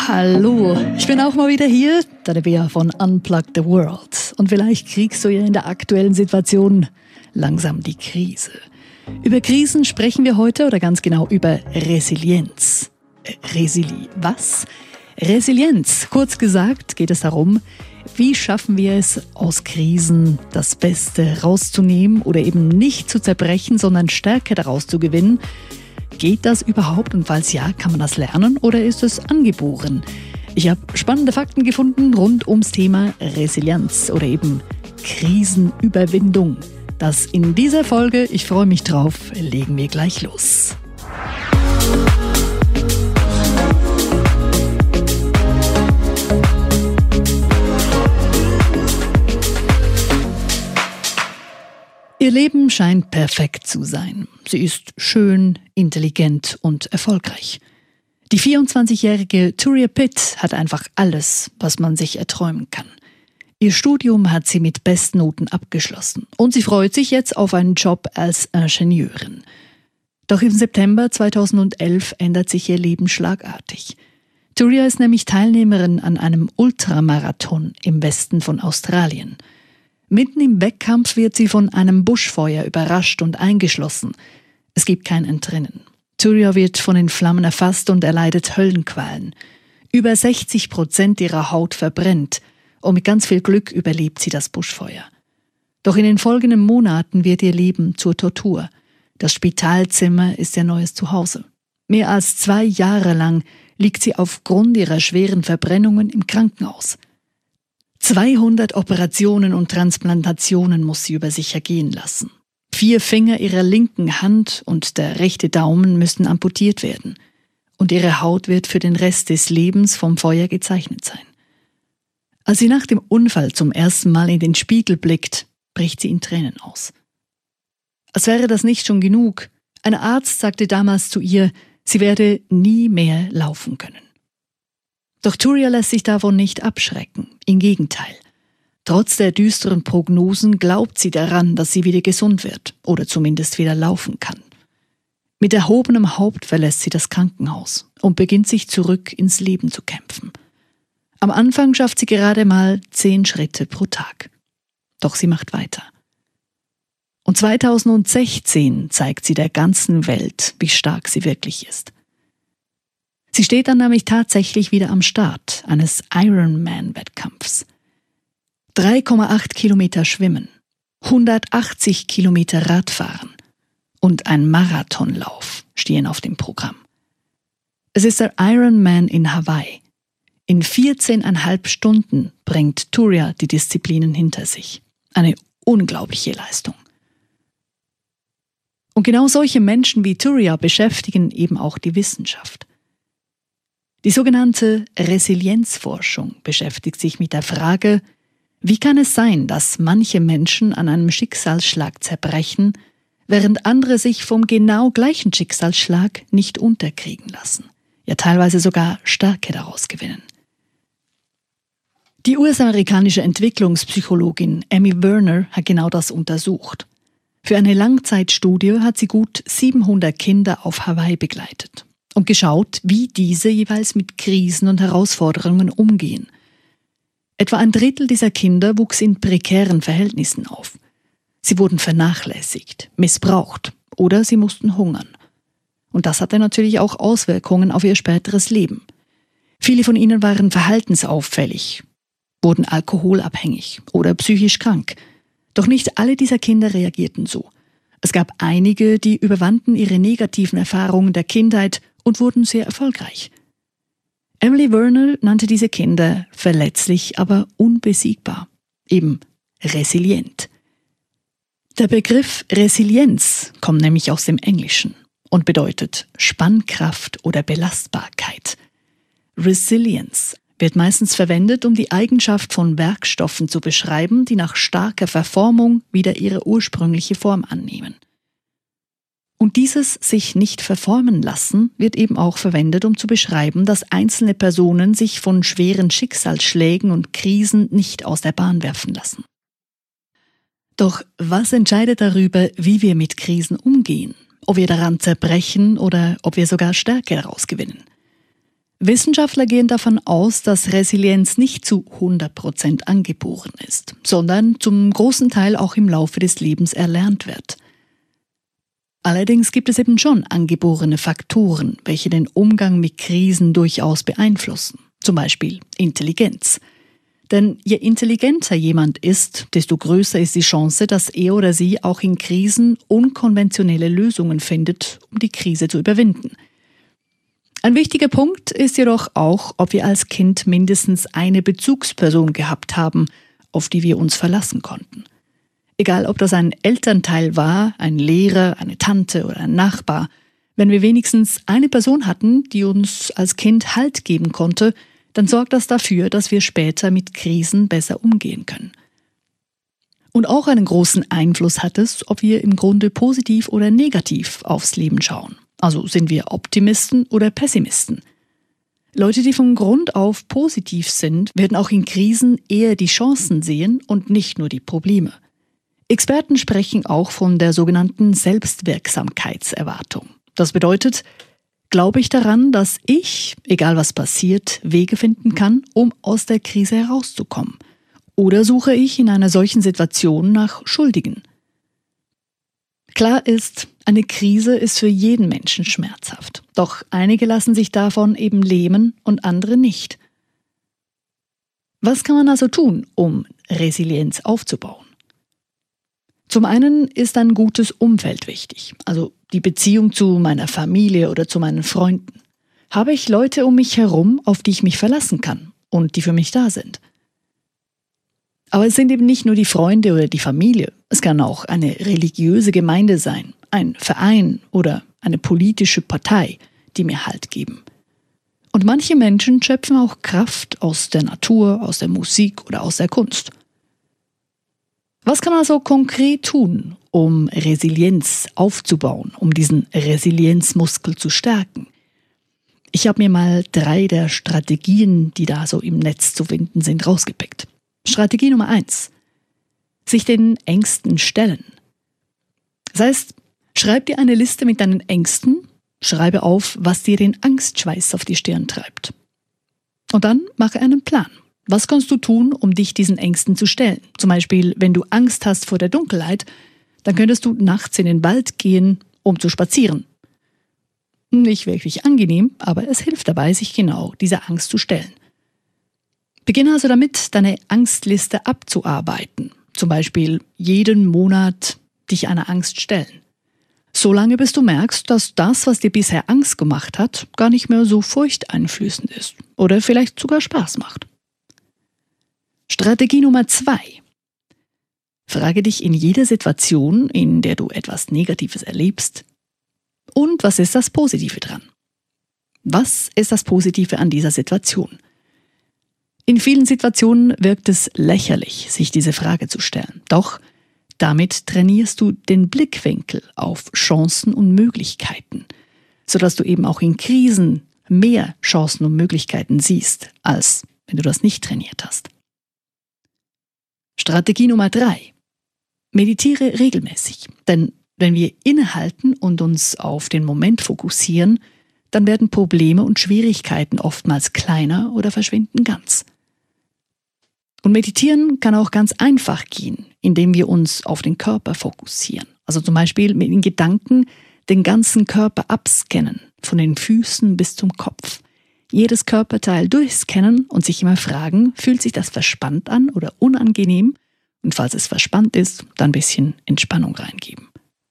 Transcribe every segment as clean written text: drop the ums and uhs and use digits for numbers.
Hallo, ich bin auch mal wieder hier, der Bea von Unplug the World. Und vielleicht kriegst du ja in der aktuellen Situation langsam die Krise. Über Krisen sprechen wir heute oder ganz genau über Resilienz. Was? Resilienz. Kurz gesagt geht es darum, wie schaffen wir es, aus Krisen das Beste rauszunehmen oder eben nicht zu zerbrechen, sondern Stärke daraus zu gewinnen. Geht das überhaupt und falls ja, kann man das lernen oder ist es angeboren? Ich habe spannende Fakten gefunden rund ums Thema Resilienz oder eben Krisenüberwindung. Das in dieser Folge, ich freue mich drauf, legen wir gleich los. Ihr Leben scheint perfekt zu sein. Sie ist schön, intelligent und erfolgreich. Die 24-jährige Turia Pitt hat einfach alles, was man sich erträumen kann. Ihr Studium hat sie mit Bestnoten abgeschlossen und sie freut sich jetzt auf einen Job als Ingenieurin. Doch im September 2011 ändert sich ihr Leben schlagartig. Turia ist nämlich Teilnehmerin an einem Ultramarathon im Westen von Australien. Mitten im Wettkampf wird sie von einem Buschfeuer überrascht und eingeschlossen. Es gibt kein Entrinnen. Turia wird von den Flammen erfasst und erleidet Höllenqualen. Über 60% ihrer Haut verbrennt und mit ganz viel Glück überlebt sie das Buschfeuer. Doch in den folgenden Monaten wird ihr Leben zur Tortur. Das Spitalzimmer ist ihr neues Zuhause. Mehr als 2 Jahre lang liegt sie aufgrund ihrer schweren Verbrennungen im Krankenhaus. 200 Operationen und Transplantationen muss sie über sich ergehen lassen. 4 Finger ihrer linken Hand und der rechte Daumen müssen amputiert werden. Und ihre Haut wird für den Rest des Lebens vom Feuer gezeichnet sein. Als sie nach dem Unfall zum ersten Mal in den Spiegel blickt, bricht sie in Tränen aus. Als wäre das nicht schon genug. Ein Arzt sagte damals zu ihr, sie werde nie mehr laufen können. Doch Turia lässt sich davon nicht abschrecken. Im Gegenteil. Trotz der düsteren Prognosen glaubt sie daran, dass sie wieder gesund wird oder zumindest wieder laufen kann. Mit erhobenem Haupt verlässt sie das Krankenhaus und beginnt sich zurück ins Leben zu kämpfen. Am Anfang schafft sie gerade mal 10 Schritte pro Tag. Doch sie macht weiter. Und 2016 zeigt sie der ganzen Welt, wie stark sie wirklich ist. Sie steht dann nämlich tatsächlich wieder am Start eines Ironman-Wettkampfs. 3,8 Kilometer schwimmen, 180 Kilometer Radfahren und ein Marathonlauf stehen auf dem Programm. Es ist der Ironman in Hawaii. In 14,5 Stunden bringt Turia die Disziplinen hinter sich. Eine unglaubliche Leistung. Und genau solche Menschen wie Turia beschäftigen eben auch die Wissenschaft. Die sogenannte Resilienzforschung beschäftigt sich mit der Frage, wie kann es sein, dass manche Menschen an einem Schicksalsschlag zerbrechen, während andere sich vom genau gleichen Schicksalsschlag nicht unterkriegen lassen, ja teilweise sogar Stärke daraus gewinnen. Die US-amerikanische Entwicklungspsychologin Emmy Werner hat genau das untersucht. Für eine Langzeitstudie hat sie gut 700 Kinder auf Hawaii begleitet und geschaut, wie diese jeweils mit Krisen und Herausforderungen umgehen. Etwa ein Drittel dieser Kinder wuchs in prekären Verhältnissen auf. Sie wurden vernachlässigt, missbraucht oder sie mussten hungern. Und das hatte natürlich auch Auswirkungen auf ihr späteres Leben. Viele von ihnen waren verhaltensauffällig, wurden alkoholabhängig oder psychisch krank. Doch nicht alle dieser Kinder reagierten so. Es gab einige, die überwanden ihre negativen Erfahrungen der Kindheit und wurden sehr erfolgreich. Emily Werner nannte diese Kinder verletzlich, aber unbesiegbar, eben resilient. Der Begriff Resilienz kommt nämlich aus dem Englischen und bedeutet Spannkraft oder Belastbarkeit. Resilience wird meistens verwendet, um die Eigenschaft von Werkstoffen zu beschreiben, die nach starker Verformung wieder ihre ursprüngliche Form annehmen. Und dieses sich nicht verformen lassen wird eben auch verwendet, um zu beschreiben, dass einzelne Personen sich von schweren Schicksalsschlägen und Krisen nicht aus der Bahn werfen lassen. Doch was entscheidet darüber, wie wir mit Krisen umgehen? Ob wir daran zerbrechen oder ob wir sogar Stärke daraus gewinnen? Wissenschaftler gehen davon aus, dass Resilienz nicht zu 100% angeboren ist, sondern zum großen Teil auch im Laufe des Lebens erlernt wird. Allerdings gibt es eben schon angeborene Faktoren, welche den Umgang mit Krisen durchaus beeinflussen, zum Beispiel Intelligenz. Denn je intelligenter jemand ist, desto größer ist die Chance, dass er oder sie auch in Krisen unkonventionelle Lösungen findet, um die Krise zu überwinden. Ein wichtiger Punkt ist jedoch auch, ob wir als Kind mindestens eine Bezugsperson gehabt haben, auf die wir uns verlassen konnten. Egal, ob das ein Elternteil war, ein Lehrer, eine Tante oder ein Nachbar, wenn wir wenigstens eine Person hatten, die uns als Kind Halt geben konnte, dann sorgt das dafür, dass wir später mit Krisen besser umgehen können. Und auch einen großen Einfluss hat es, ob wir im Grunde positiv oder negativ aufs Leben schauen. Also sind wir Optimisten oder Pessimisten? Leute, die von Grund auf positiv sind, werden auch in Krisen eher die Chancen sehen und nicht nur die Probleme. Experten sprechen auch von der sogenannten Selbstwirksamkeitserwartung. Das bedeutet, glaube ich daran, dass ich, egal was passiert, Wege finden kann, um aus der Krise herauszukommen? Oder suche ich in einer solchen Situation nach Schuldigen? Klar ist, eine Krise ist für jeden Menschen schmerzhaft. Doch einige lassen sich davon eben lähmen und andere nicht. Was kann man also tun, um Resilienz aufzubauen? Zum einen ist ein gutes Umfeld wichtig, also die Beziehung zu meiner Familie oder zu meinen Freunden. Habe ich Leute um mich herum, auf die ich mich verlassen kann und die für mich da sind? Aber es sind eben nicht nur die Freunde oder die Familie. Es kann auch eine religiöse Gemeinde sein, ein Verein oder eine politische Partei, die mir Halt geben. Und manche Menschen schöpfen auch Kraft aus der Natur, aus der Musik oder aus der Kunst. Was kann man also konkret tun, um Resilienz aufzubauen, um diesen Resilienzmuskel zu stärken? Ich habe mir mal 3 der Strategien, die da so im Netz zu finden sind, rausgepickt. Strategie Nummer 1. Sich den Ängsten stellen. Das heißt, schreib dir eine Liste mit deinen Ängsten, schreibe auf, was dir den Angstschweiß auf die Stirn treibt. Und dann mache einen Plan. Was kannst du tun, um dich diesen Ängsten zu stellen? Zum Beispiel, wenn du Angst hast vor der Dunkelheit, dann könntest du nachts in den Wald gehen, um zu spazieren. Nicht wirklich angenehm, aber es hilft dabei, sich genau dieser Angst zu stellen. Beginne also damit, deine Angstliste abzuarbeiten. Zum Beispiel jeden Monat dich einer Angst stellen. Solange bis du merkst, dass das, was dir bisher Angst gemacht hat, gar nicht mehr so furchteinflößend ist oder vielleicht sogar Spaß macht. Strategie Nummer 2. Frage dich in jeder Situation, in der du etwas Negatives erlebst, und was ist das Positive dran? Was ist das Positive an dieser Situation? In vielen Situationen wirkt es lächerlich, sich diese Frage zu stellen. Doch damit trainierst du den Blickwinkel auf Chancen und Möglichkeiten, sodass du eben auch in Krisen mehr Chancen und Möglichkeiten siehst, als wenn du das nicht trainiert hast. Strategie Nummer 3. Meditiere regelmäßig, denn wenn wir innehalten und uns auf den Moment fokussieren, dann werden Probleme und Schwierigkeiten oftmals kleiner oder verschwinden ganz. Und meditieren kann auch ganz einfach gehen, indem wir uns auf den Körper fokussieren. Also zum Beispiel mit den Gedanken den ganzen Körper abscannen, von den Füßen bis zum Kopf. Jedes Körperteil durchscannen und sich immer fragen, fühlt sich das verspannt an oder unangenehm? Und falls es verspannt ist, dann ein bisschen Entspannung reingeben.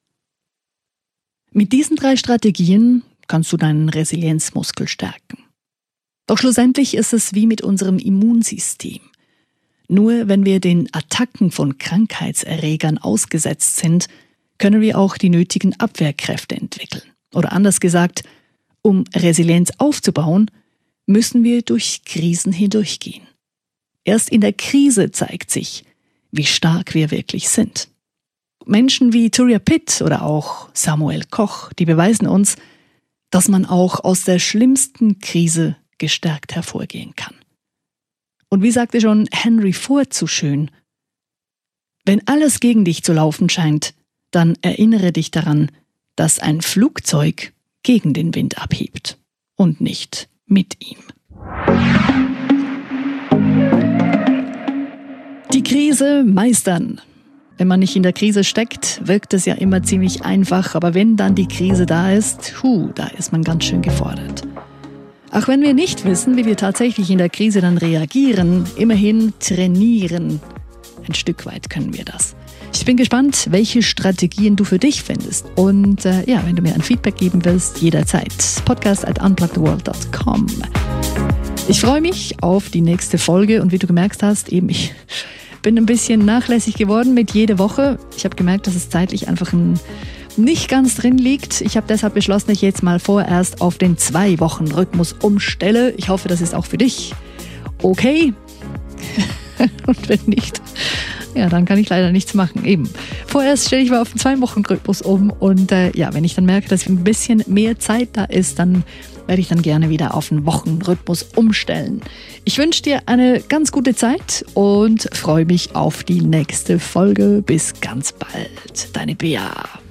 Mit diesen 3 Strategien kannst du deinen Resilienzmuskel stärken. Doch schlussendlich ist es wie mit unserem Immunsystem. Nur wenn wir den Attacken von Krankheitserregern ausgesetzt sind, können wir auch die nötigen Abwehrkräfte entwickeln. Oder anders gesagt, um Resilienz aufzubauen, müssen wir durch Krisen hindurchgehen. Erst in der Krise zeigt sich, wie stark wir wirklich sind. Menschen wie Turiya Pitt oder auch Samuel Koch, die beweisen uns, dass man auch aus der schlimmsten Krise gestärkt hervorgehen kann. Und wie sagte schon Henry Ford so schön, wenn alles gegen dich zu laufen scheint, dann erinnere dich daran, dass ein Flugzeug gegen den Wind abhebt und nicht mit ihm. Die Krise meistern. Wenn man nicht in der Krise steckt, wirkt es ja immer ziemlich einfach, aber wenn dann die Krise da ist, da ist man ganz schön gefordert. Auch wenn wir nicht wissen, wie wir tatsächlich in der Krise dann reagieren, immerhin trainieren. Ein Stück weit können wir das. Ich bin gespannt, welche Strategien du für dich findest. Und wenn du mir ein Feedback geben willst, jederzeit. podcast@unpluggedtheworld.com. Ich freue mich auf die nächste Folge und wie du gemerkt hast, ich bin ein bisschen nachlässig geworden mit jeder Woche. Ich habe gemerkt, dass es zeitlich einfach nicht ganz drin liegt. Ich habe deshalb beschlossen, dass ich jetzt mal vorerst auf den 2-Wochen-Rhythmus umstelle. Ich hoffe, das ist auch für dich okay. Und wenn nicht, dann kann ich leider nichts machen. Vorerst stelle ich mal auf den 2-Wochen-Rhythmus um und wenn ich dann merke, dass ein bisschen mehr Zeit da ist, dann werde ich dann gerne wieder auf den Wochenrhythmus umstellen. Ich wünsche dir eine ganz gute Zeit und freue mich auf die nächste Folge. Bis ganz bald. Deine Bea.